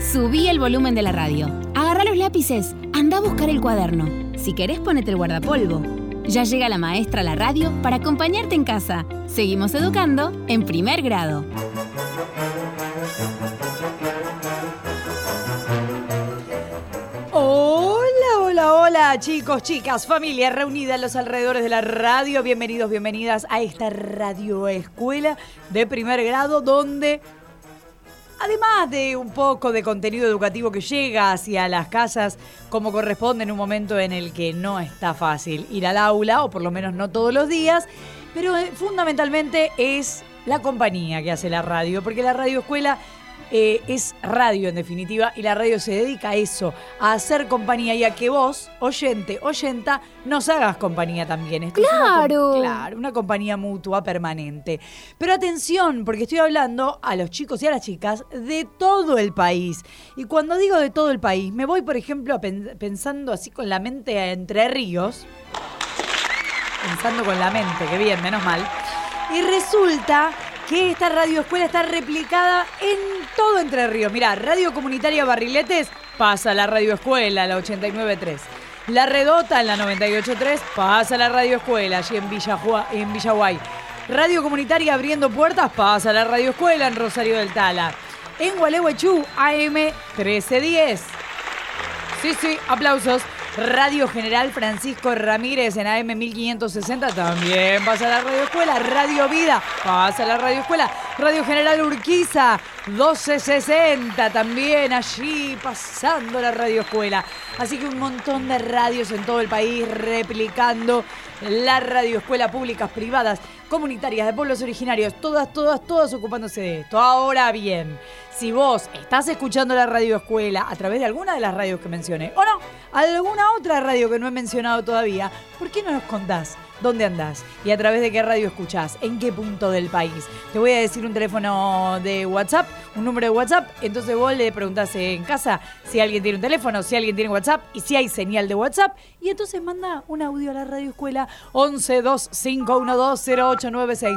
Subí el volumen de la radio. Agarrá los lápices. Anda a buscar el cuaderno. Si querés, ponete el guardapolvo. Ya llega la maestra a la radio para acompañarte en casa. Seguimos educando en primer grado. Hola chicos, chicas, familia reunida en los alrededores de la radio. Bienvenidos, bienvenidas a esta radioescuela de primer grado donde, además de un poco de contenido educativo que llega hacia las casas como corresponde en un momento en el que no está fácil ir al aula, o por lo menos no todos los días, pero fundamentalmente es la compañía que hace la radio, porque la radioescuela es radio en definitiva, y la radio se dedica a eso, a hacer compañía y a que vos, oyente, oyenta, nos hagas compañía también. Esto ¡Claro! Es una compañía mutua permanente. Pero atención, porque estoy hablando a los chicos y a las chicas de todo el país. Y cuando digo de todo el país, me voy, por ejemplo, pensando así con la mente a Entre Ríos. Pensando con la mente, que bien, menos mal. Y resulta que esta radioescuela está replicada en todo Entre Ríos. Mirá, Radio Comunitaria Barriletes pasa la radioescuela, la 89.3. La Redota en la 98.3 pasa la radioescuela, allí en Villaguay. Radio Comunitaria Abriendo Puertas pasa la radioescuela en Rosario del Tala. En Gualeguaychú, AM 1310. Sí, aplausos. Radio General Francisco Ramírez en AM 1560 también pasa la radioescuela. Radio Vida pasa la radioescuela. Radio General Urquiza 1260 también allí pasando la radioescuela. Así que un montón de radios en todo el país replicando la radioescuela, públicas, privadas, comunitarias, de pueblos originarios, todas ocupándose de esto. Ahora bien, si vos estás escuchando la radioescuela a través de alguna de las radios que mencioné, o no, alguna otra radio que no he mencionado todavía, ¿por qué no nos contás dónde andás y a través de qué radio escuchás, en qué punto del país? Te voy a decir un teléfono de WhatsApp, un número de WhatsApp, entonces vos le preguntás en casa si alguien tiene un teléfono, si alguien tiene WhatsApp y si hay señal de WhatsApp, y entonces manda un audio a la radioescuela 1125120896,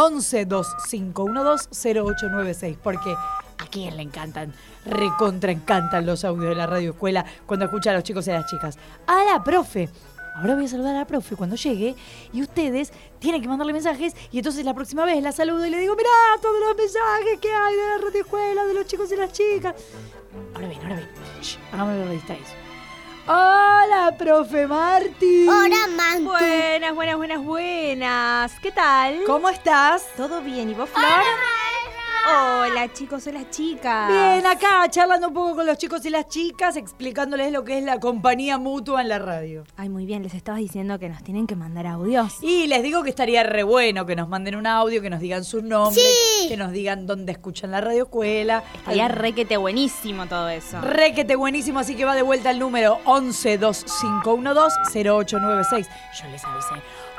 1125120896, porque ¿a quién le encantan? Recontra encantan los audios de la radioescuela cuando escucha a los chicos y a las chicas. A la profe. Ahora voy a saludar a la profe cuando llegue y ustedes tienen que mandarle mensajes, y entonces la próxima vez la saludo y le digo: mirá todos los mensajes que hay de la radioescuela, de los chicos y las chicas. Ahora bien. Hagámoslo lo distraído. Hola, profe Marti. Hola, Manti. Buenas. ¿Qué tal? ¿Cómo estás? ¿Todo bien? ¿Y vos, Flor? Hola, chicos y las chicas. Bien, acá charlando un poco con los chicos y las chicas, explicándoles lo que es la compañía mutua en la radio. Ay, muy bien, les estabas diciendo que nos tienen que mandar audios. Y les digo que estaría re bueno que nos manden un audio, que nos digan sus nombres, sí, que nos digan dónde escuchan la radioescuela. Estaría requete buenísimo todo eso. Requete buenísimo, así que va de vuelta el número 1125120896. Yo les avisé.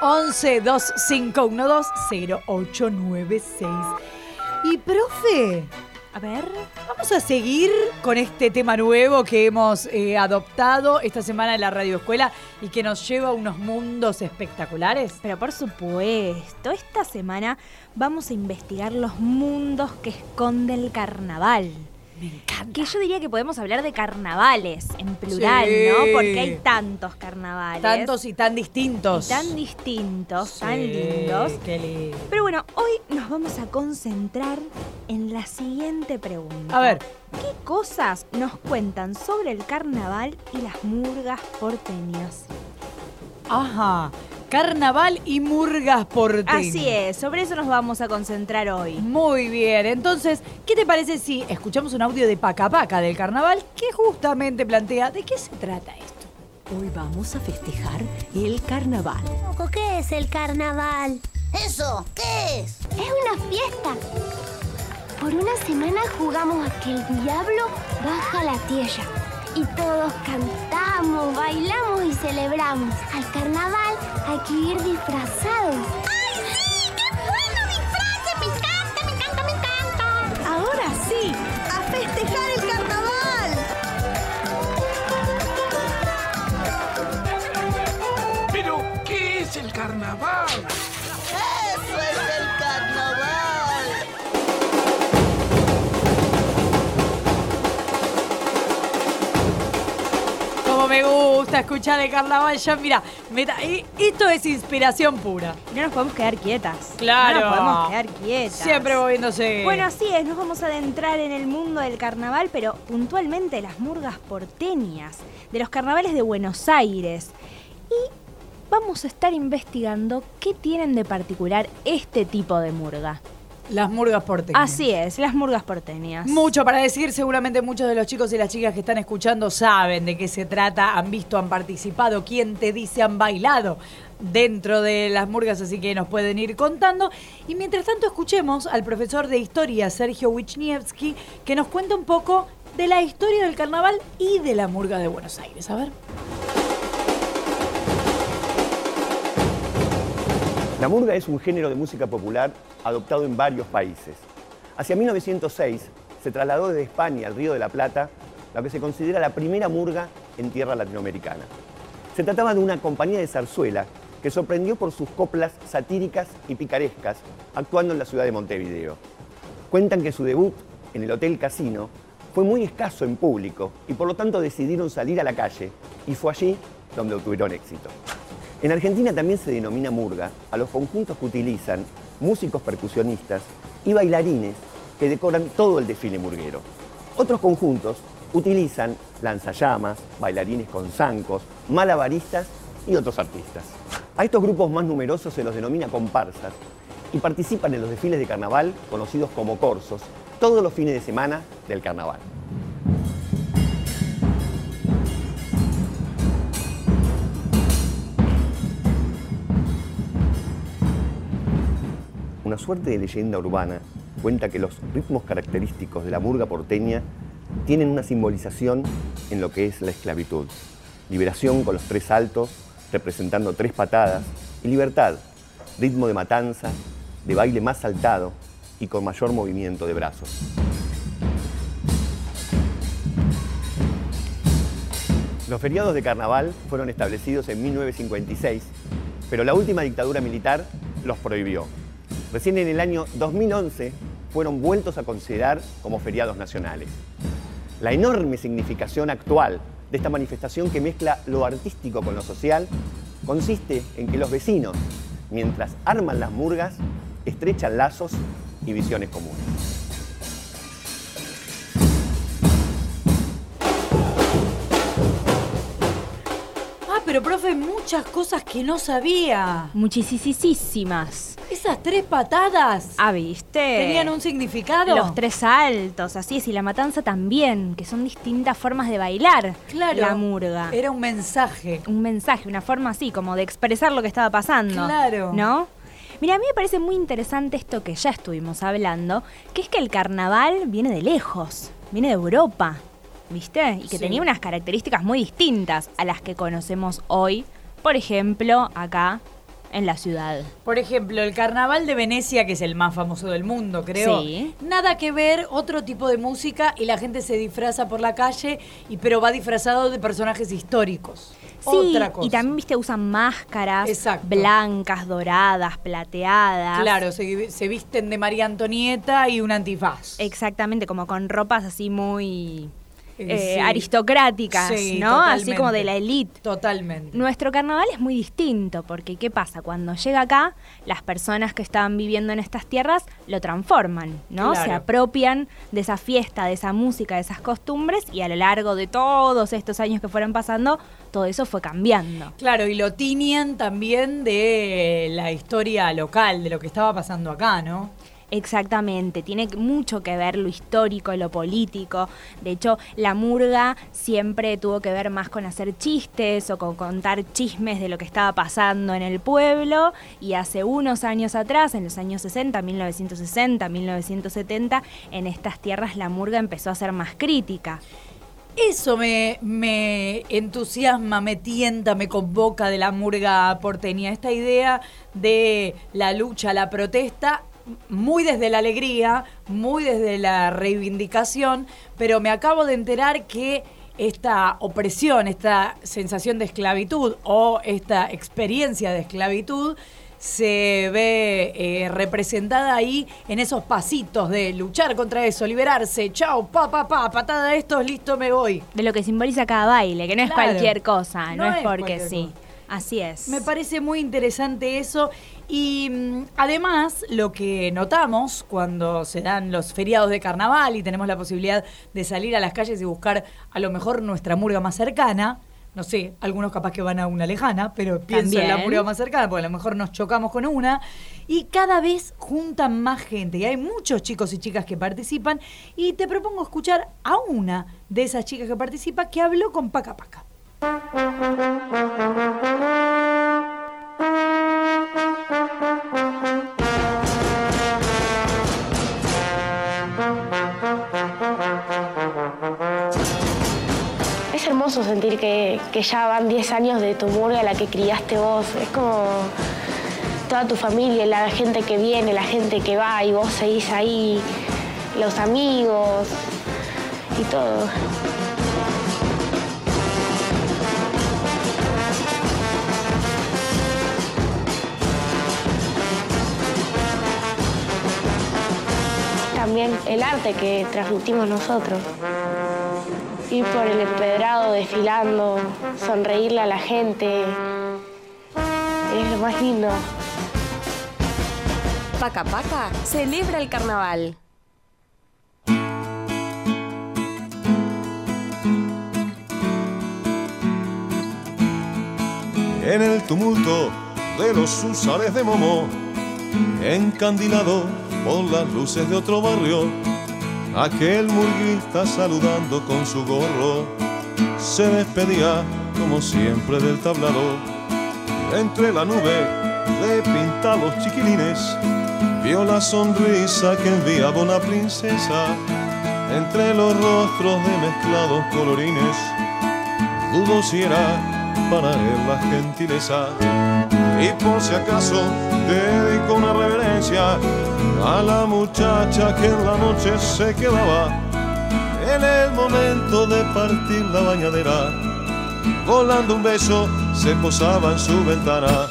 1125120896. Y profe, a ver, vamos a seguir con este tema nuevo que hemos adoptado esta semana en la radioescuela y que nos lleva a unos mundos espectaculares. pero por supuesto, esta semana vamos a investigar los mundos que esconde el carnaval. Me encanta. Que yo diría que podemos hablar de carnavales en plural, Sí. ¿no? Porque hay tantos carnavales. Tantos y tan distintos. Y tan distintos, Sí, tan lindos. Qué lindo. Pero bueno, hoy nos vamos a concentrar en la siguiente pregunta. A ver. ¿Qué cosas nos cuentan sobre el carnaval y las murgas porteñas? Ajá. Carnaval y murgas porteñas. Así es, sobre eso nos vamos a concentrar hoy. Muy bien, entonces, ¿qué te parece si escuchamos un audio de Paca Paca del carnaval que justamente plantea de qué se trata esto? Hoy vamos a festejar el carnaval. ¿Qué es el carnaval? ¿Eso qué es? Es una fiesta. Por una semana jugamos a que el diablo baja a la tierra. Y todos cantamos, bailamos y celebramos. Al carnaval hay que ir disfrazados. ¡Ay, sí! ¡Qué bueno disfraces! ¡Me encanta! Ahora sí, a festejar el carnaval. ¿Pero qué es el carnaval? ¡Eso es el carnaval! me gusta escuchar el carnaval. Ya, mira, esto es inspiración pura. No nos podemos quedar quietas. Claro. No nos podemos quedar quietas. Siempre moviéndose. Bueno, así es, nos vamos a adentrar en el mundo del carnaval, pero puntualmente las murgas porteñas, de los carnavales de Buenos Aires. Y vamos a estar investigando qué tienen de particular este tipo de murga. Las murgas porteñas. Así es, las murgas porteñas. Mucho para decir, seguramente muchos de los chicos y las chicas que están escuchando saben de qué se trata, han visto, han participado, quién te dice, han bailado dentro de las murgas, así que nos pueden ir contando. Y mientras tanto escuchemos al profesor de historia, Sergio Wichniewski, que nos cuenta un poco de la historia del carnaval y de la murga de Buenos Aires. A ver. La murga es un género de música popular adoptado en varios países. Hacia 1906 se trasladó desde España al Río de la Plata lo que se considera la primera murga en tierra latinoamericana. Se trataba de una compañía de zarzuela que sorprendió por sus coplas satíricas y picarescas, actuando en la ciudad de Montevideo. Cuentan que su debut en el Hotel Casino fue muy escaso en público y por lo tanto decidieron salir a la calle, y fue allí donde obtuvieron éxito. En Argentina también se denomina murga a los conjuntos que utilizan músicos percusionistas y bailarines que decoran todo el desfile murguero. Otros conjuntos utilizan lanzallamas, bailarines con zancos, malabaristas y otros artistas. A estos grupos más numerosos se los denomina comparsas y participan en los desfiles de carnaval conocidos como corsos todos los fines de semana del carnaval. Una suerte de leyenda urbana cuenta que los ritmos característicos de la murga porteña tienen una simbolización en lo que es la esclavitud. Liberación con los 3 saltos, representando 3 patadas, y libertad, ritmo de matanza, de baile más saltado y con mayor movimiento de brazos. Los feriados de carnaval fueron establecidos en 1956, pero la última dictadura militar los prohibió. Recién en el año 2011 fueron vueltos a considerar como feriados nacionales. La enorme significación actual de esta manifestación que mezcla lo artístico con lo social consiste en que los vecinos, mientras arman las murgas, estrechan lazos y visiones comunes. Pero profe, muchas cosas que no sabía. Muchísimas. Esas 3 patadas. Ah, ¿viste? ¿Tenían un significado? Los 3 saltos, así es, y la matanza también, que son distintas formas de bailar. Claro. La murga. Era un mensaje. Un mensaje, una forma así, como de expresar lo que estaba pasando. Claro. ¿No? Mira, a mí me parece muy interesante esto que ya estuvimos hablando, que es que el carnaval viene de lejos, viene de Europa. ¿Viste? Y que tenía unas características muy distintas a las que conocemos hoy, por ejemplo, acá en la ciudad. Por ejemplo, el Carnaval de Venecia, que es el más famoso del mundo, creo. Sí. Nada que ver, otro tipo de música y la gente se disfraza por la calle, pero va disfrazado de personajes históricos. Sí, otra cosa. Y también, viste, usan máscaras. Exacto. Blancas, doradas, plateadas. Claro, se visten de María Antonieta y un antifaz. Exactamente, como con ropas así muy... Sí. aristocráticas, sí, ¿no? Totalmente. Así como de la élite. Totalmente. Nuestro carnaval es muy distinto, porque ¿qué pasa? Cuando llega acá, las personas que estaban viviendo en estas tierras lo transforman, ¿no? Claro. Se apropian de esa fiesta, de esa música, de esas costumbres, y a lo largo de todos estos años que fueron pasando, todo eso fue cambiando. Claro, y lo tiñen también de la historia local, de lo que estaba pasando acá, ¿no? Exactamente, tiene mucho que ver lo histórico, lo político. De hecho, la murga siempre tuvo que ver más con hacer chistes o con contar chismes de lo que estaba pasando en el pueblo. Y hace unos años atrás, en los años 60, 1960, 1970, en estas tierras la murga empezó a ser más crítica. Eso me entusiasma, me tienta, me convoca de la murga porteña. Esta idea de la lucha, la protesta, muy desde la alegría, muy desde la reivindicación, pero me acabo de enterar que esta opresión, esta sensación de esclavitud o esta experiencia de esclavitud se ve representada ahí en esos pasitos de luchar contra eso, liberarse, chao, patada de estos, listo, me voy. De lo que simboliza cada baile, que no es cualquier cosa, no es porque sí. Cosa. Así es. Me parece muy interesante eso. Y además, lo que notamos cuando se dan los feriados de carnaval y tenemos la posibilidad de salir a las calles y buscar a lo mejor nuestra murga más cercana, no sé, algunos capaz que van a una lejana, pero pienso en la murga más cercana, porque a lo mejor nos chocamos con una, y cada vez juntan más gente, y hay muchos chicos y chicas que participan, y te propongo escuchar a una de esas chicas que participa que habló con Paca Paca. Es hermoso sentir que ya van 10 años de tu murga, la que criaste vos. Es como toda tu familia, la gente que viene, la gente que va y vos seguís ahí, los amigos y todo. También el arte que transmitimos nosotros. Ir por el empedrado desfilando, sonreírle a la gente, es lo más lindo. Paca Paca celebra el carnaval. En el tumulto de los húsares de Momo, encandilado por las luces de otro barrio, aquel murguista saludando con su gorro se despedía como siempre del tablado. Entre la nube de pintados chiquilines vio la sonrisa que enviaba una princesa. Entre los rostros de mezclados colorines dudó si era para él la gentileza. Y por si acaso dedicó una reverencia a la muchacha que en la noche se quedaba en el momento de partir la bañadera. Volando un beso se posaba en su ventana.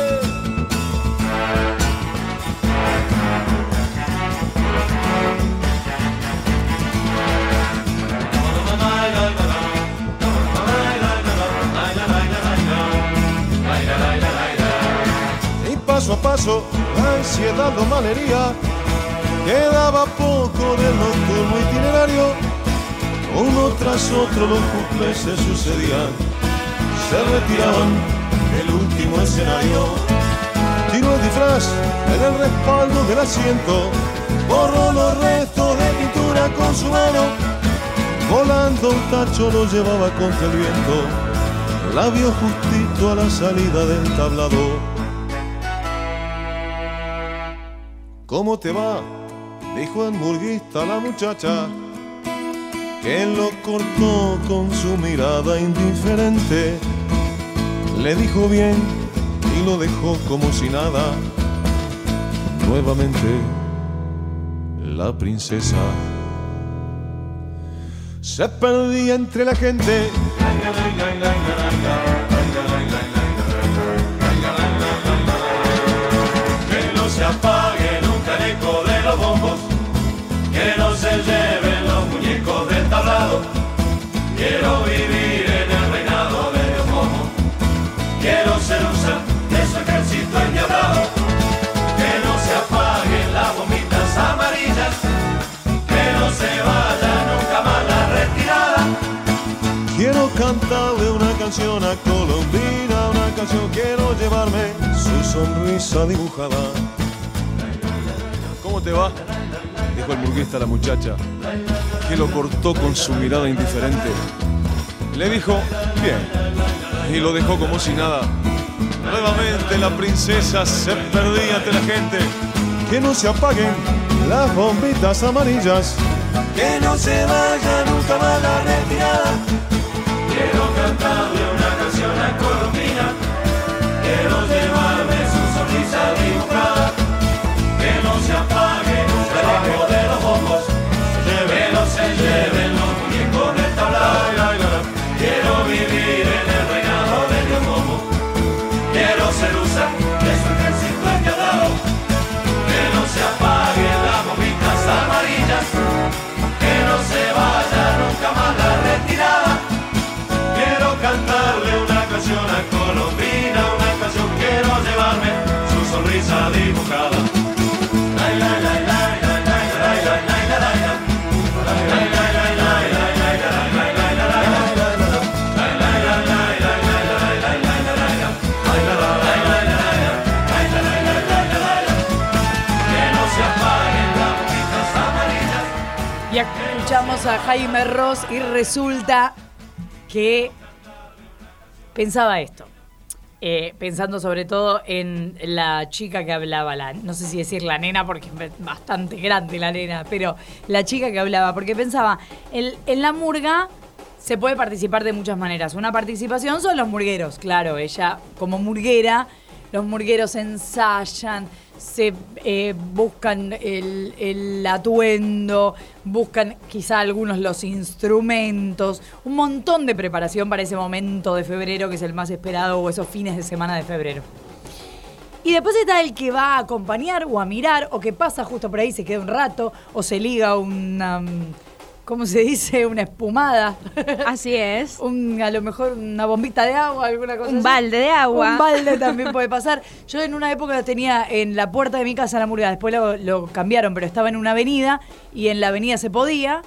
Paso a paso, la ansiedad o malería, quedaba poco del nocturno itinerario. Uno tras otro los cuplés se sucedían, se retiraban del último escenario. Tiró el disfraz en el respaldo del asiento, borró los restos de pintura con su mano. Volando un tacho lo llevaba contra el viento, la vio justito a la salida del tablado. ¿Cómo te va?, dijo el murguista a la muchacha, que lo cortó con su mirada indiferente. Le dijo bien y lo dejó como si nada. Nuevamente la princesa se perdía entre la gente. Que no se apague de los bombos, que no se lleven los muñecos del tablado. Quiero vivir en el reinado de Dios Momo, quiero ser usa de su ejército endiablado. Que no se apaguen las bombitas amarillas, que no se vaya nunca más la retirada. Quiero cantarle una canción a Colombina, una canción, quiero llevarme su sonrisa dibujada. ¿Cómo te va?, dijo el murguista a la muchacha, que lo cortó con su mirada indiferente. Le dijo bien y lo dejó como si nada. Nuevamente la princesa se perdía entre la gente. Que no se apaguen las bombitas amarillas, que no se vaya nunca más la retirada. Quiero cantarle una canción a Colombina, quiero llevarme su sonrisa dibujada. Que no se apague nunca el eco de los bombos, que no se lleven los muñecos del tablado. Quiero vivir en el reinado de Dios Momo, quiero ser usa de su ejército cantarle una canción a Colombina, una canción quiero llevarme su sonrisa dibujada. Y escuchamos a Jaime Ross y resulta que pensaba esto. Pensando sobre todo en la chica que hablaba, no sé si decir la nena porque es bastante grande la nena, pero la chica que hablaba, porque pensaba, en la murga se puede participar de muchas maneras. Una participación son los murgueros, claro, ella como murguera, los murgueros ensayan, se buscan el atuendo, buscan quizá algunos los instrumentos, un montón de preparación para ese momento de febrero que es el más esperado, o esos fines de semana de febrero. Y después está el que va a acompañar o a mirar, o que pasa justo por ahí, se queda un rato, o se liga una... ¿Cómo se dice? Una espumada. Así es. A lo mejor una bombita de agua, alguna cosa así. Un balde de agua. Un balde también puede pasar. Yo en una época tenía en la puerta de mi casa la murga, después lo cambiaron, pero estaba en una avenida y en la avenida se podía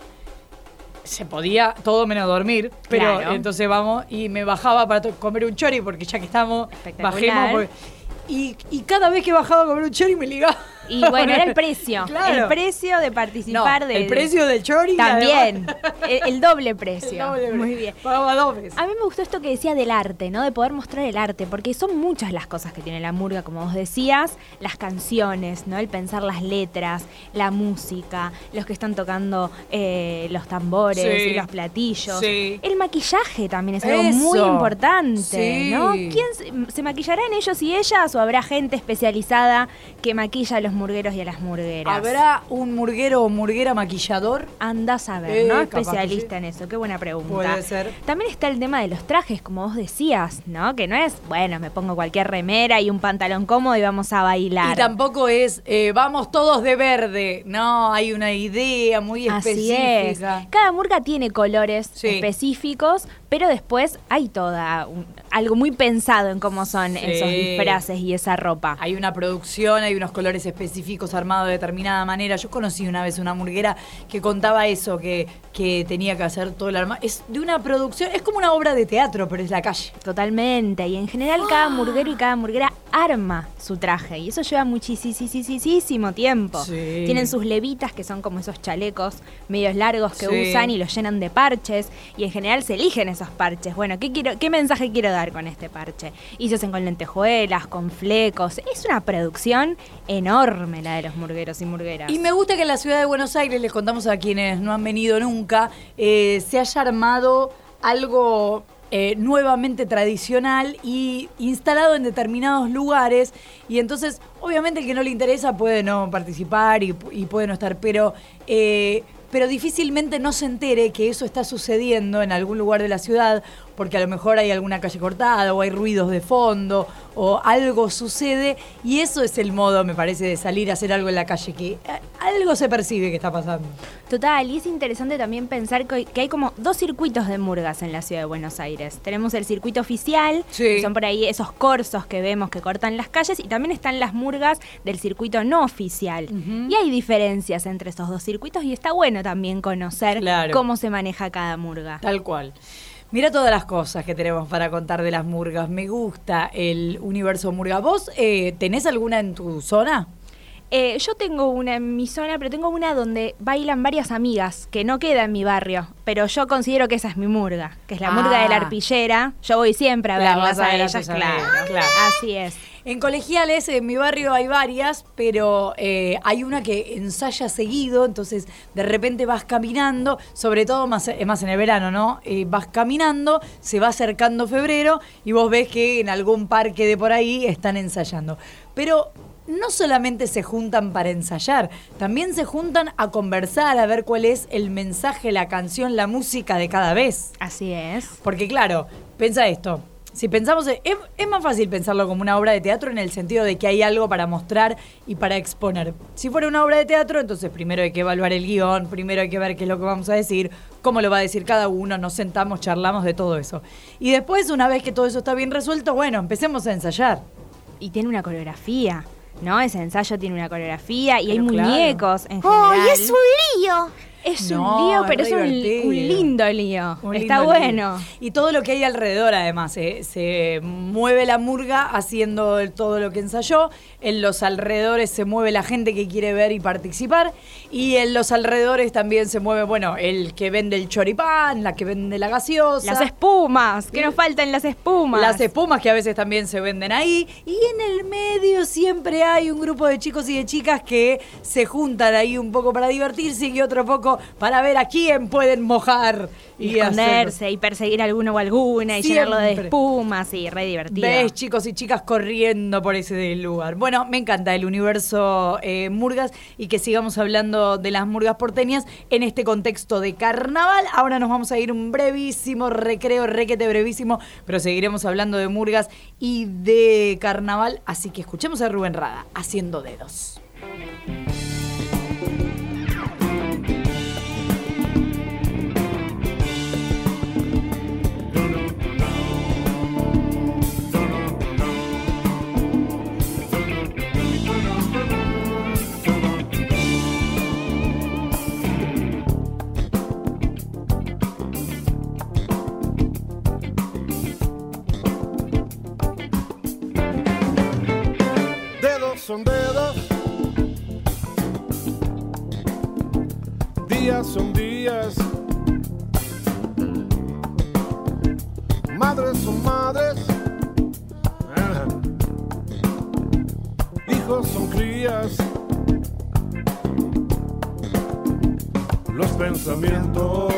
todo menos dormir, pero claro. Entonces vamos y me bajaba para comer un chori porque ya que estamos, bajemos. Y cada vez que bajaba a comer un chori me ligaba. Y bueno, era el precio. Claro. El precio de participar el precio del chori. También. El doble precio. Muy bien. Pagaba dobles. A mí me gustó esto que decía del arte, ¿no? De poder mostrar el arte, porque son muchas las cosas que tiene la murga, como vos decías, las canciones, ¿no? El pensar las letras, la música, los que están tocando los tambores y los platillos. Sí. El maquillaje también es algo muy importante, ¿no? ¿Quién se maquillarán ellos y ellas o habrá gente especializada que maquilla a los murgueros y a las murgueras? ¿Habrá un murguero o murguera maquillador? Andás a ver, ¿no? Especialista en eso, qué buena pregunta. Puede ser. También está el tema de los trajes, como vos decías, ¿no? Que no es, bueno, me pongo cualquier remera y un pantalón cómodo y vamos a bailar. Y tampoco es, vamos todos de verde. No, hay una idea muy específica. Así es. Cada murga tiene colores específicos, pero después hay algo muy pensado en cómo son esos disfraces y esa ropa. Hay una producción, hay unos colores específicos armados de determinada manera. Yo conocí una vez una murguera que contaba eso, que tenía que hacer todo el armado. Es de una producción, es como una obra de teatro, pero es la calle. Totalmente. Y en general cada murguero y cada murguera arma su traje. Y eso lleva muchísimo tiempo. Sí. Tienen sus levitas, que son como esos chalecos medios largos que usan y los llenan de parches. Y en general se eligen esos parches. Bueno, ¿qué mensaje quiero dar con este parche? Y se hacen con lentejuelas, con flecos. Es una producción enorme la de los murgueros y murgueras. Y me gusta que en la ciudad de Buenos Aires, les contamos a quienes no han venido nunca, se haya armado algo nuevamente tradicional y instalado en determinados lugares. Y entonces, obviamente, el que no le interesa puede no participar y puede no estar, pero difícilmente no se entere que eso está sucediendo en algún lugar de la ciudad, porque a lo mejor hay alguna calle cortada o hay ruidos de fondo o algo sucede, y eso es el modo, me parece, de salir a hacer algo en la calle, que algo se percibe que está pasando. Total, y es interesante también pensar que hay como 2 circuitos de murgas en la ciudad de Buenos Aires. Tenemos el circuito oficial, que son por ahí esos corsos que vemos que cortan las calles, y también están las murgas del circuito no oficial. Y hay diferencias entre esos 2 circuitos y está bueno también conocer cómo se maneja cada murga. Tal cual. Mira todas las cosas que tenemos para contar de las murgas. Me gusta el universo murga. ¿Vos tenés alguna en tu zona? Yo tengo una en mi zona, pero tengo una donde bailan varias amigas, que no queda en mi barrio, pero yo considero que esa es mi murga, que es la murga de la Arpillera. Yo voy siempre a verlas a ellas, claro. Así es. En Colegiales, en mi barrio hay varias, pero hay una que ensaya seguido, entonces de repente vas caminando, sobre todo más en el verano, ¿no? Vas caminando, se va acercando febrero y vos ves que en algún parque de por ahí están ensayando. Pero no solamente se juntan para ensayar, también se juntan a conversar, a ver cuál es el mensaje, la canción, la música de cada vez. Así es. Porque claro, piensa esto. Si pensamos, es más fácil pensarlo como una obra de teatro en el sentido de que hay algo para mostrar y para exponer. Si fuera una obra de teatro, entonces primero hay que evaluar el guión, primero hay que ver qué es lo que vamos a decir, cómo lo va a decir cada uno, nos sentamos, charlamos de todo eso. Y después, una vez que todo eso está bien resuelto, bueno, empecemos a ensayar. Y tiene una coreografía, ¿no? Ese ensayo tiene una coreografía y Pero hay muñecos en general. ¡Oh, y es un lío! Es No, un lío, es pero re es un divertido. lindo lío. Un Está lindo bueno. lío. Y todo lo que hay alrededor, además, se mueve la murga haciendo todo lo que ensayó. En los alrededores se mueve la gente que quiere ver y participar. Y en los alrededores también se mueve, bueno, el que vende el choripán, la que vende la gaseosa. Las espumas, que nos faltan las espumas. Las espumas que a veces también se venden ahí. Y en el medio siempre hay un grupo de chicos y de chicas que se juntan ahí un poco para divertirse y otro poco para ver a quién pueden mojar. Y esconderse y perseguir a alguno o alguna y llenarlo de espumas y re divertido. Ves chicos y chicas corriendo por ese lugar. Bueno, me encanta el universo murgas y que sigamos hablando de las murgas porteñas en este contexto de carnaval. Ahora nos vamos a ir un brevísimo recreo, requete brevísimo, pero seguiremos hablando de murgas y de carnaval. Así que escuchemos a Rubén Rada, Haciendo Dedos. Son dedos, días son días, madres son madres, hijos son crías, los pensamientos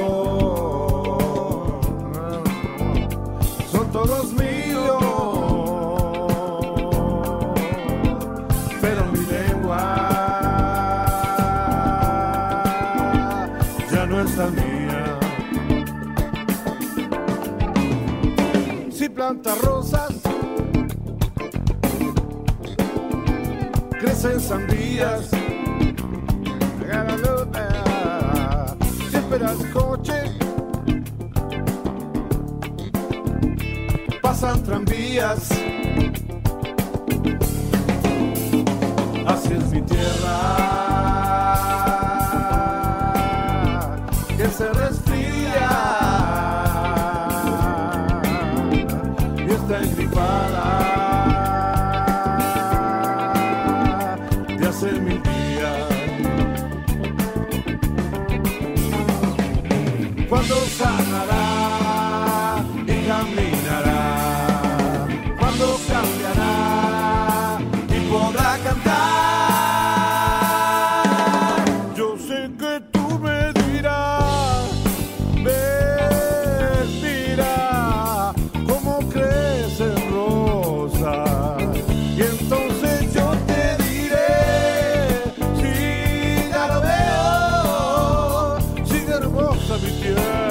son todos míos. Mía. Si planta rosas, crecen sandías. Si esperas coche, pasan tranvías. Así es mi tierra, se resfría y está engripada de hace 1000 días. Cuando sanará y caminará, cuando cambiará y podrá cantar. Yo sé que tú me dirás, mi tierra.